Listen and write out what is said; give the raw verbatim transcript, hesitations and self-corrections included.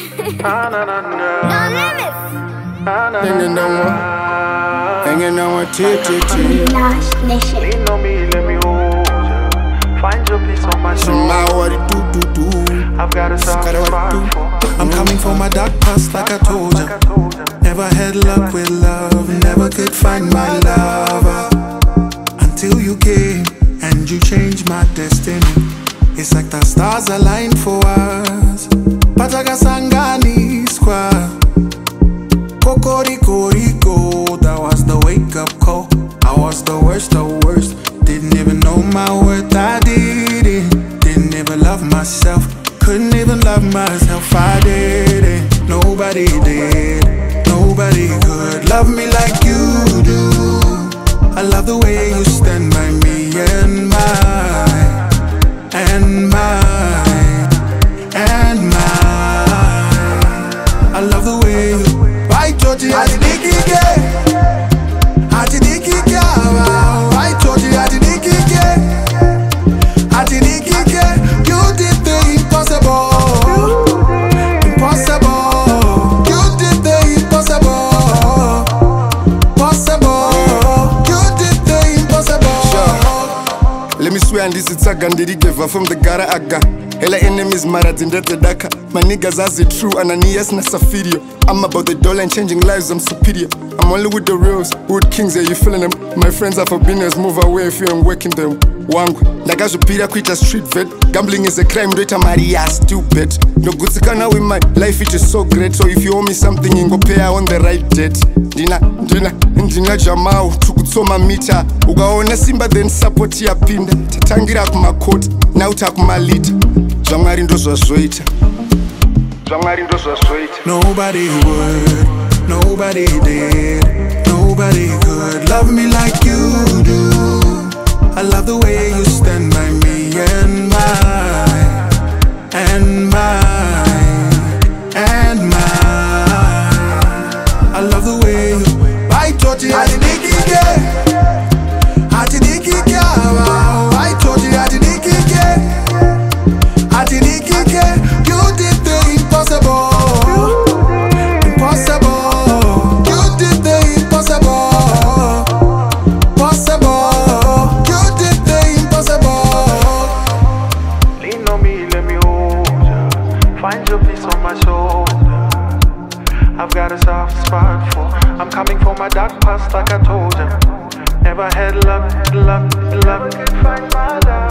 No limits. Hanging down one, hanging down one, tick, tick, tick. Lean on me, let me hold ya. Find your peace on my soul. What it do, do, do. I've got a soft spot for. I'm coming from my dark past like I told ya. Never had luck with love, never could find my lover until you came and you changed my destiny. It's like the stars aligned for us. Pataga Sangani Square. Kokoriko Rico, that was the wake up call. I was the worst of worst. Didn't even know my worth, I did it. Didn't even love myself. Couldn't even love myself, I did it. Nobody did. Nobody could love me like you do. I love the way you stand by me and mine, and mine, and mine. I love the way you. I told you I didn't get it. I didn't get it. I told you I didn't get it. I didn't get it. You did the impossible. Impossible. You did the impossible. Possible. You did the impossible. Sure. Let me swear and this is a gandiri geva from the gara aga. Hela enemies maratinda daka. My niggas as it true Ananias na Safirio. I'm about the dollar and changing lives, I'm superior. I'm only with the reals, wood kings, yeah, you feeling them. My friends are for business, move away if you ain't working them. Wangu, like I should be a quit a street vet. Gambling is a crime rate, I'm Maria, stupid. No good to now with my life, it is so great. So if you owe me something, you go pay on the right debt. Dina, dina, dina jamau, tukutsoma mita. Ugaona simba then support ya pinda. Tatangira kuma coat, now takuma lita. Jangari ndo zoita. Nobody would, nobody did, nobody could love me like you do. I love the way you stand by me and mine, and mine, and mine. I love the way you. I told you I didn't get it. I didn't get it. I told you I didn't get it. I didn't get it. You did the impossible. Impossible. You did the impossible. Possible. You did the impossible. Lean on me, let me hold ya. Find your peace on my shoulder. I've got a soft spot for. I'm coming from my dark past like I told ya. Never had luck, luck, luck. Find my love.